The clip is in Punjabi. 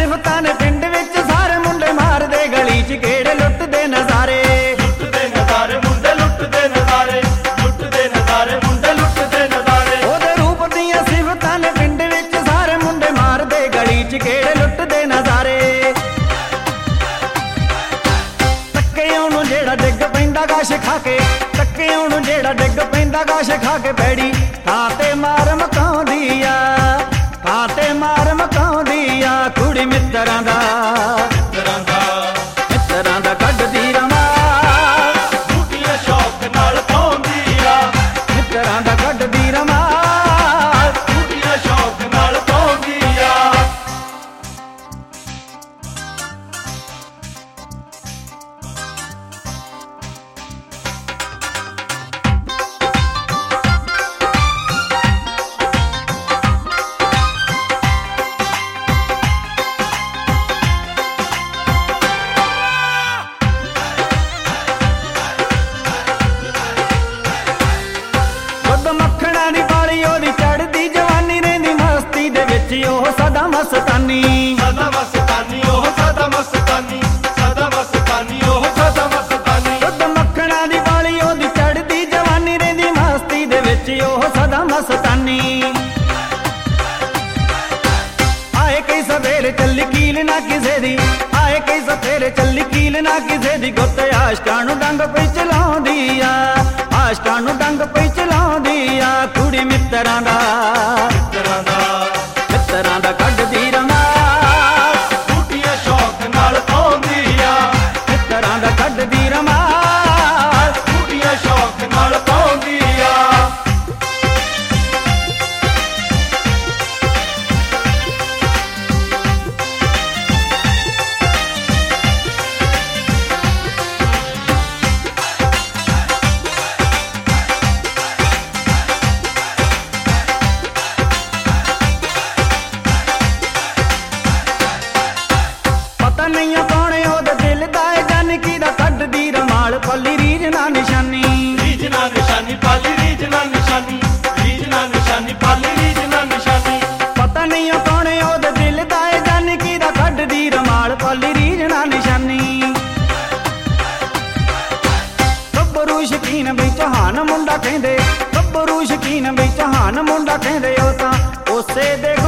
ਸਿਫਤਾਂ ਨੇ ਪਿੰਡ ਵਿੱਚ ਸਾਰੇ ਮੁੰਡੇ ਮਾਰਦੇ ਗਲੀ 'ਚ ਗੇੜੇ ਲੁੱਟਦੇ ਨਜ਼ਾਰੇ ਮੁੰਡੇ ਲੁੱਟਦੇ ਨਜ਼ਾਰੇ ਮੁੰਡੇ ਲੁੱਟਦੇ ਨਜ਼ਾਰੇ ਉਹਦੇ ਰੂਪ ਦੀਆਂ ਸਿਫਤਾਂ ਨੇ ਪਿੰਡ ਵਿੱਚ ਸਾਰੇ ਮੁੰਡੇ ਮਾਰਦੇ ਗਲੀ 'ਚ ਗੇੜੇ ਲੁੱਟਦੇ ਨਜ਼ਾਰੇ ਤੱਕੇ ਉਹਨੂੰ ਜਿਹੜਾ ਡਿੱਗ ਪੈਂਦਾ ਗਾਸ਼ ਖਾ ਕੇ ਤੱਕੇ ਉਹਨੂੰ ਜਿਹੜਾ ਡਿੱਗ ਪੈਂਦਾ ਗਾਸ਼ ਖਾ ਕੇ ਬੈੜੀ ਥਾਂ ਤੇ ਮਾਰ ਮਕਾਉਂਦੀ ਆ ਥਾਂ ਤੇ ਮਾਰ ਮਕਾਉਂਦੀ ਆ ਕੁੜੀ ਮਿੱਤਰਾਂ ਦਾ ਕੱਢਦੀ ਰਮਾ ਬੂਟੀਆਂ ਸ਼ੌਕ ਨਾਲ ਪਾਉਂਦੀ ਆ ਮਿੱਤਰਾਂ ਦਾ ਕੱਢਦੀ ਰਮਾ ਬੂਟੀਆਂ ਸ਼ੌਕ ਨਾਲ ਪਾਉਂਦੀ ਆ ਮੱਖਣਾ ਦੀ ਬਾਲੀ ਉਹਦੀ ਚੜਦੀ ਜਵਾਨੀ ਰਹਿੰਦੀ ਮਸਤੀ ਦੇ ਵਿੱਚ ਉਹ ਸਦਾ ਮਸਤਾਨੀ ਉਹ ਸਦਾ ਮਸਤਾਨੀ ਉਹ ਸਦਾ ਮਸਤਾਨੀ ਦੁੱਧ ਮੱਖਣਾ ਦੀ ਬਾਲੀ ਉਹਦੀ ਚੜਦੀ ਜਵਾਨੀ ਰਹਿੰਦੀ ਮਸਤੀ ਦੇ ਵਿੱਚ ਉਹ ਸਦਾ ਮਸਤਾਨੀ ਆਏ ਕਈ ਸਵੇਰੇ ਚੱਲੀ ਕੀਲ ਨਾ ਕਿਸੇ ਦੀ ਆਏ ਕਈ ਸਵੇਰੇ ਚੱਲੀ ਕੀਲ ਨਾ ਕਿਸੇ ਦੀ ਗੁੱਤ ਆਸ਼ਕਾਂ ਨੂੰ ਡੰਗ ਪਈ ਚਲਾਉਂਦੀ ਆ ਆਸ਼ਕਾਂ ਨੂੰ ਡੰਗ ਪਈ ਚਲਾਉਂਦੀ ਆ ਕੁੜੀ ਮਿੱਤਰਾਂ ਦਾ ਕੱਢਦੀ ਰਮਾ ਬੂਟੀਆਂ ਸ਼ੌਕ ਨਾਲ ਪਾਉਂਦੀ ਆ ਮਿੱਤਰਾਂ ਦਾ ਕੱਢਦੀ ਰਮਾ ਬੂਟੀਆਂ ਸ਼ੌਕ ਨਾਲ ਪਾਉਂਦੀ ਆ ਪਤਾ ਨਹੀਂ ਪਾਉਣੇ ਉਹਦੇ ਦਿਲ ਦਾ ਏ ਜਾਨਕੀ ਦਾ ਕੱਢਦੀ ਰਮਾਲ ਪੱਲੀ ਰੀਝ ਨਾ ਨਿਸ਼ਾਨੀ ਪਾਲੀ ਰੀਝ ਨਾ ਨਿਸ਼ਾਨੀ ਪਾਲੀ ਰੀਝ ਨਾ ਨਿਸ਼ਾਨੀ ਪਤਾ ਨਹੀਂ ਪਾਉਣੇ ਉਹਦੇ ਦਿਲ ਦਾ ਏ ਜਾਨਕੀ ਦਾ ਕੱਢਦੀ ਰਮਾਲ ਪੱਲੀ ਰੀਝ ਨਾ ਨਿਸ਼ਾਨੀ ਗੱਭਰੂ ਸ਼ਕੀਨ ਵੀ ਜਹਾਨ ਮੁੰਡਾ ਕਹਿੰਦੇ ਗੱਭਰੂ ਸ਼ਕੀਨ ਵੀ ਜਹਾਨ ਮੁੰਡਾ ਕਹਿੰਦੇ ਉਹ ਤਾਂ ਉਸੇ ਦੇ